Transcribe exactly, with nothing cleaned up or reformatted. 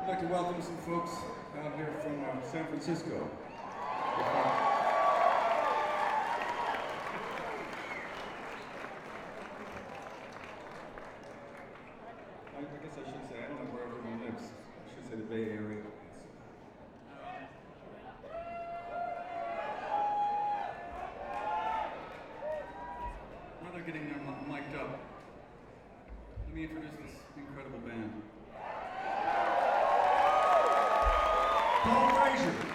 I'd like to welcome some folks out here from uh, San Francisco. I, I guess I should say, I don't know where everyone lives. I should say the Bay Area. While they're getting their mi- mic'd up, let me introduce this incredible band. Paul Frazier.